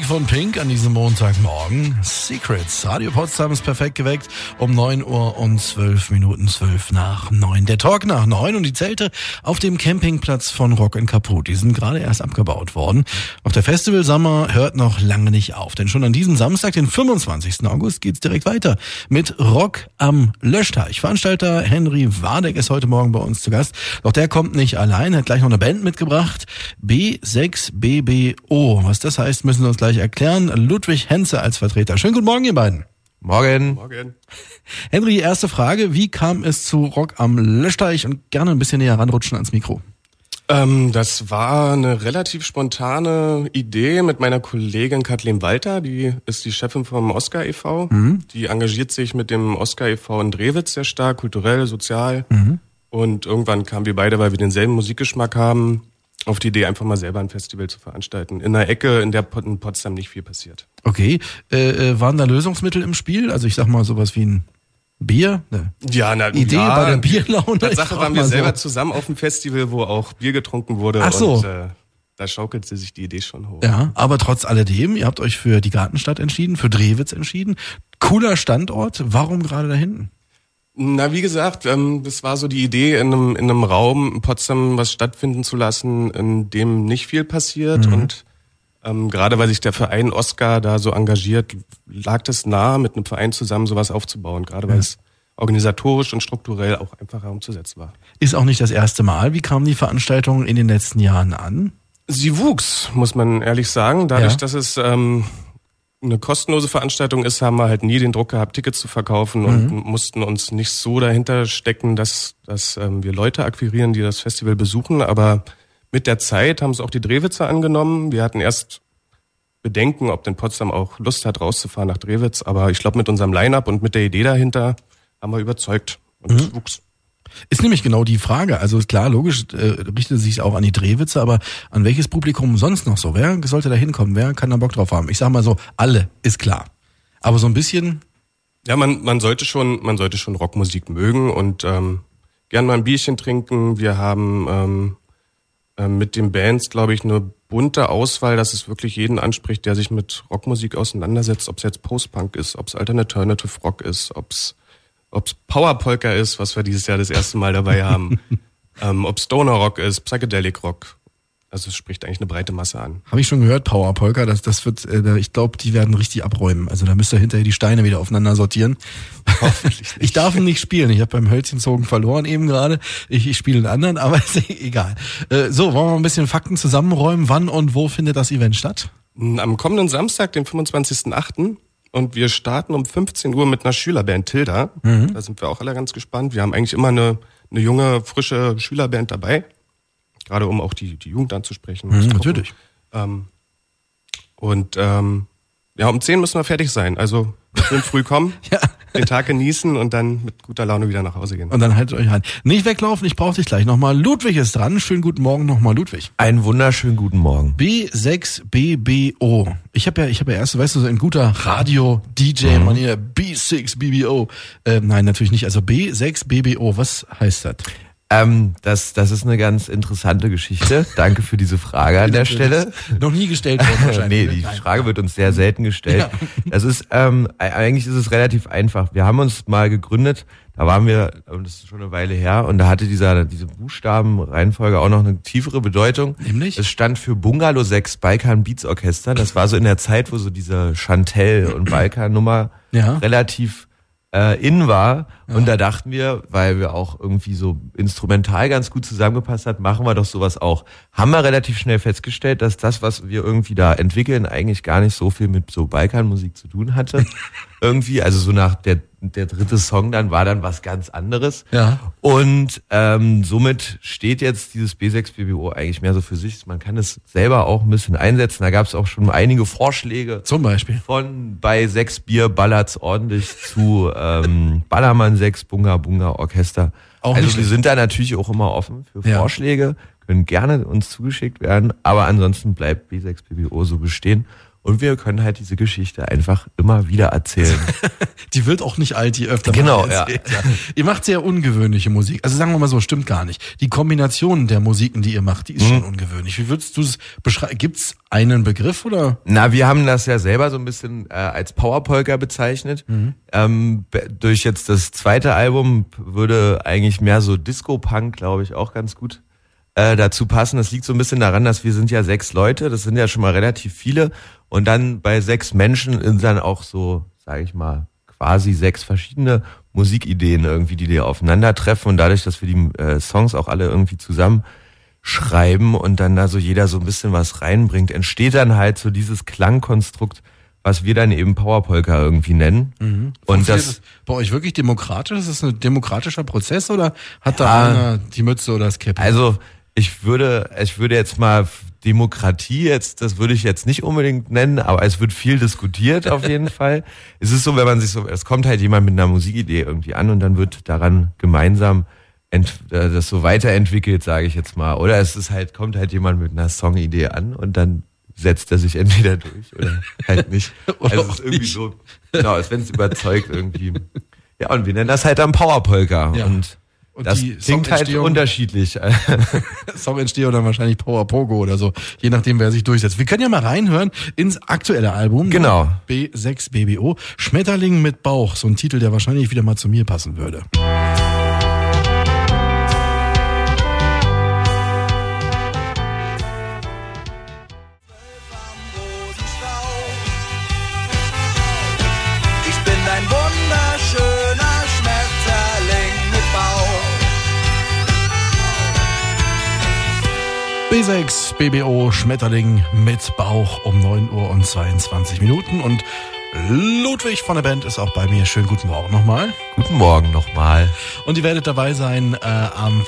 Musik von Pink an diesem Montagmorgen. Secrets. Radio Potsdam ist perfekt geweckt um 9 Uhr und 12 Minuten, 12 nach 9. Der Talk nach 9 und die Zelte auf dem Campingplatz von Rock & Kaput. Die sind gerade erst abgebaut worden. Auch der Festival Sommer hört noch lange nicht auf. Denn schon an diesem Samstag, den 25. August, geht's direkt weiter mit Rock am Löschteich. Veranstalter Henry Wadek ist heute Morgen bei uns zu Gast. Doch der kommt nicht allein, hat gleich noch eine Band mitgebracht. B6BBO. Was das heißt, müssen wir uns gleich erklären. Ludwig Henze als Vertreter. Schönen guten Morgen, ihr beiden. Morgen. Morgen. Henry, erste Frage. Wie kam es zu Rock am Löschteich? Und gerne ein bisschen näher ranrutschen ans Mikro. Das war eine relativ spontane Idee mit meiner Kollegin Kathleen Walter, die ist die Chefin vom Oscar e.V. Die engagiert sich mit dem Oscar e.V. in Drewitz sehr stark, kulturell, sozial. Und irgendwann kamen wir beide, weil wir denselben Musikgeschmack haben, auf die Idee, einfach mal selber ein Festival zu veranstalten. In einer Ecke, in der in Potsdam nicht viel passiert. Okay. Waren da Lösungsmittel im Spiel? Also ich sag mal sowas wie ein Bier? Eine Idee bei der Bierlaune? Tatsache waren wir selber zusammen auf dem Festival, wo auch Bier getrunken wurde. Ach so. Und da schaukelte sich die Idee schon hoch. Ja, aber trotz alledem, ihr habt euch für die Gartenstadt entschieden, für Drewitz entschieden. Cooler Standort. Warum gerade da hinten? Na, wie gesagt, das war so die Idee, in einem Raum in Potsdam was stattfinden zu lassen, in dem nicht viel passiert. Und gerade weil sich der Verein Oscar da so engagiert, lag es nahe, mit einem Verein zusammen sowas aufzubauen. Gerade weil es organisatorisch und strukturell auch einfacher umzusetzen war. Ist auch nicht das erste Mal. Wie kam die Veranstaltung in den letzten Jahren an? Sie wuchs, muss man ehrlich sagen. Dadurch, dass es eine kostenlose Veranstaltung ist, haben wir halt nie den Druck gehabt, Tickets zu verkaufen und mussten uns nicht so dahinter stecken, dass wir Leute akquirieren, die das Festival besuchen. Aber mit der Zeit haben es auch die Drewitzer angenommen. Wir hatten erst Bedenken, ob denn Potsdam auch Lust hat, rauszufahren nach Drewitz. Aber ich glaube, mit unserem Line-Up und mit der Idee dahinter haben wir überzeugt und es wuchs. Ist nämlich genau die Frage. Also klar, logisch richtet sich auch an die Drewitzer, aber an welches Publikum sonst noch so? Wer sollte da hinkommen? Wer kann da Bock drauf haben? Ich sag mal so, alle, ist klar. Aber so ein bisschen... Ja, man sollte schon Rockmusik mögen und gern mal ein Bierchen trinken. Wir haben mit den Bands, glaube ich, eine bunte Auswahl, dass es wirklich jeden anspricht, der sich mit Rockmusik auseinandersetzt. Ob es jetzt Post-Punk ist, ob es Alternative Rock ist, ob es Power-Polka ist, was wir dieses Jahr das erste Mal dabei haben, ob Stoner Rock ist, Psychedelic Rock. Also es spricht eigentlich eine breite Masse an. Habe ich schon gehört, Power-Polka, das wird, ich glaube, die werden richtig abräumen. Also da müsst ihr hinterher die Steine wieder aufeinander sortieren. Hoffentlich nicht. Ich darf ihn nicht spielen. Ich habe beim Hölzchenzogen verloren eben gerade. Ich spiele einen anderen, aber ist egal. So, wollen wir ein bisschen Fakten zusammenräumen? Wann und wo findet das Event statt? Am kommenden Samstag, den 25.08. Und wir starten um 15 Uhr mit einer Schülerband Tilda. Da sind wir auch alle ganz gespannt. Wir haben eigentlich immer eine junge, frische Schülerband dabei. Gerade um auch die Jugend anzusprechen. Natürlich. Um 10 müssen wir fertig sein. Also schön früh kommen, den Tag genießen und dann mit guter Laune wieder nach Hause gehen. Und dann haltet euch rein. Nicht weglaufen, ich brauche dich gleich nochmal. Ludwig ist dran. Schönen guten Morgen nochmal, Ludwig. Einen wunderschönen guten Morgen. B6BBO. Ich hab ja erst, weißt du, so ein guter Radio-DJ-Manier, B6BBO. Nein, natürlich nicht. Also B6BBO, was heißt das? Das ist eine ganz interessante Geschichte. Danke für diese Frage an der Stelle. Noch nie gestellt worden wahrscheinlich. Nee, die Frage wird uns sehr selten gestellt. Ja. Das ist, eigentlich ist es relativ einfach. Wir haben uns mal gegründet, da waren wir, und das ist schon eine Weile her, und da hatte diese Buchstabenreihenfolge auch noch eine tiefere Bedeutung. Nämlich? Es stand für Bungalow 6 Balkan Beats Orchester. Das war so in der Zeit, wo so diese Chantel und Balkan Nummer relativ in war. Und da dachten wir, weil wir auch irgendwie so instrumental ganz gut zusammengepasst hat, machen wir doch sowas auch. Haben wir relativ schnell festgestellt, dass das, was wir irgendwie da entwickeln, eigentlich gar nicht so viel mit so Balkanmusik zu tun hatte. Irgendwie, also so nach der dritte Song dann war dann was ganz anderes. Ja. Und somit steht jetzt dieses B6BBO eigentlich mehr so für sich. Man kann es selber auch ein bisschen einsetzen. Da gab es auch schon einige Vorschläge. Zum Beispiel. Von bei 6 Bier ballert's ordentlich zu Ballermann 6 Bunga Bunga Orchester. Auch also nicht wir sind da natürlich auch immer offen für Vorschläge, können gerne uns zugeschickt werden, aber ansonsten bleibt B6BBO so bestehen. Und wir können halt diese Geschichte einfach immer wieder erzählen. Die wird auch nicht alt, je öfter genau, erzählt. Ja. Ihr macht sehr ungewöhnliche Musik. Also sagen wir mal so, stimmt gar nicht. Die Kombination der Musiken, die ihr macht, die ist schon ungewöhnlich. Wie würdest du es beschreiben? Gibt's einen Begriff oder? Na, wir haben das ja selber so ein bisschen als Powerpolka bezeichnet. Durch jetzt das zweite Album würde eigentlich mehr so Disco-Punk, glaube ich, auch ganz gut dazu passen. Das liegt so ein bisschen daran, dass wir sind ja 6 Leute, das sind ja schon mal relativ viele. Und dann bei 6 Menschen sind dann auch so, sage ich mal, quasi 6 verschiedene Musikideen irgendwie, die aufeinandertreffen. Und dadurch, dass wir die Songs auch alle irgendwie zusammen schreiben und dann da so jeder so ein bisschen was reinbringt, entsteht dann halt so dieses Klangkonstrukt, was wir dann eben Powerpolka irgendwie nennen. Und das bei euch wirklich demokratisch? Ist das ein demokratischer Prozess oder hat da einer die Mütze oder das Käppchen? Also ich würde jetzt mal Demokratie das würde ich jetzt nicht unbedingt nennen, aber es wird viel diskutiert auf jeden Fall. Es ist so, wenn man es kommt halt jemand mit einer Musikidee irgendwie an und dann wird daran gemeinsam das so weiterentwickelt, sage ich jetzt mal. Oder kommt halt jemand mit einer Songidee an und dann setzt er sich entweder durch oder halt nicht. Oder also es ist irgendwie nicht. So, genau, als wenn es überzeugt irgendwie. Ja, und wir nennen das halt dann Powerpolka. Ja. Und das klingt halt unterschiedlich. Songentstehung dann wahrscheinlich Power Pogo oder so, je nachdem, wer sich durchsetzt. Wir können ja mal reinhören ins aktuelle Album. Genau. B6 BBO. Schmetterling mit Bauch. So ein Titel, der wahrscheinlich wieder mal zu mir passen würde. B6 BBO Schmetterling mit Bauch um 9:22 und Ludwig von der Band ist auch bei mir. Schönen guten Morgen nochmal. Guten Morgen nochmal. Und ihr werdet dabei sein am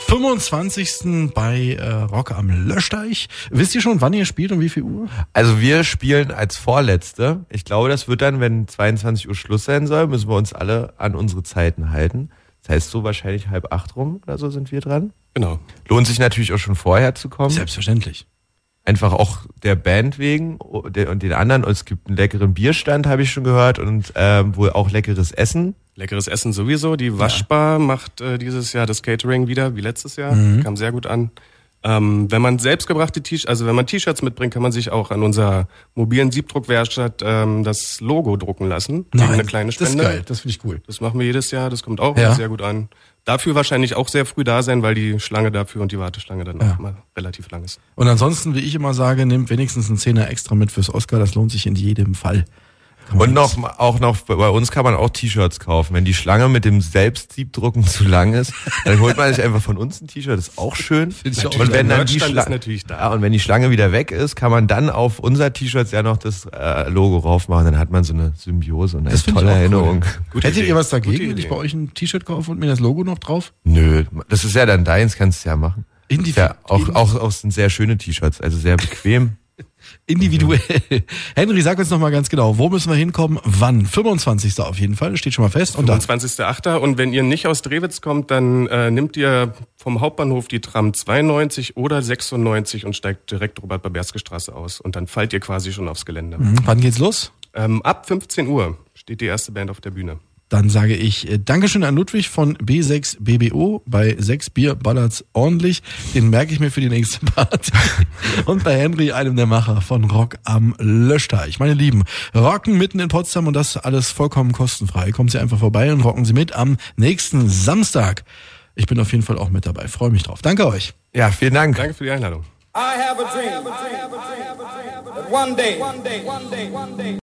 25. bei Rock am Löschteich. Wisst ihr schon, wann ihr spielt und wie viel Uhr? Also wir spielen als Vorletzte. Ich glaube, das wird dann, wenn 22 Uhr Schluss sein soll, müssen wir uns alle an unsere Zeiten halten. Das heißt so wahrscheinlich 7:30 rum oder so sind wir dran. Genau. Lohnt sich natürlich auch schon vorher zu kommen. Selbstverständlich. Einfach auch der Band wegen und den anderen. Und es gibt einen leckeren Bierstand, habe ich schon gehört, und wohl auch leckeres Essen. Leckeres Essen sowieso. Die Waschbar macht dieses Jahr das Catering wieder, wie letztes Jahr. Kam sehr gut an. Wenn man selbstgebrachte wenn man T-Shirts mitbringt, kann man sich auch an unserer mobilen Siebdruckwerkstatt das Logo drucken lassen. Nein, eine kleine Spende. Das ist geil, das finde ich cool. Das machen wir jedes Jahr, das kommt auch sehr gut an. Dafür wahrscheinlich auch sehr früh da sein, weil die Schlange dafür und die Warteschlange dann auch mal relativ lang ist. Und ansonsten, wie ich immer sage, nehmt wenigstens einen Zehner extra mit fürs Oscar, das lohnt sich in jedem Fall. Und auch noch bei uns kann man auch T-Shirts kaufen. Wenn die Schlange mit dem Selbstsiebdrucken zu lang ist, dann holt man sich einfach von uns ein T-Shirt, das ist auch schön. Und wenn dann die Schlange ist natürlich da. Ja, und wenn die Schlange wieder weg ist, kann man dann auf unser T-Shirt ja noch das Logo raufmachen, dann hat man so eine Symbiose und eine tolle Erinnerung. Cool. Hättet ihr was dagegen, wenn ich bei euch ein T-Shirt kaufe und mir das Logo noch drauf? Nö, das ist ja dann deins, kannst du ja machen. Ja, auch sind sehr schöne T-Shirts, also sehr bequem. Individuell. Henry, sag uns noch mal ganz genau, wo müssen wir hinkommen, wann? 25. auf jeden Fall, das steht schon mal fest. 25.8. Und wenn ihr nicht aus Drewitz kommt, dann nehmt ihr vom Hauptbahnhof die Tram 92 oder 96 und steigt direkt Robert-Barberske Straße aus. Und dann fallt ihr quasi schon aufs Gelände. Wann geht's los? Ab 15 Uhr steht die erste Band auf der Bühne. Dann sage ich Dankeschön an Ludwig von B6 BBO. Bei 6 Bier ballert's ordentlich. Den merke ich mir für die nächste Party. Und bei Henry, einem der Macher von Rock am Löschteich. Meine Lieben, rocken mitten in Potsdam und das alles vollkommen kostenfrei. Kommen Sie einfach vorbei und rocken Sie mit am nächsten Samstag. Ich bin auf jeden Fall auch mit dabei. Freue mich drauf. Danke euch. Ja, vielen Dank. Danke für die Einladung. I have a dream that one day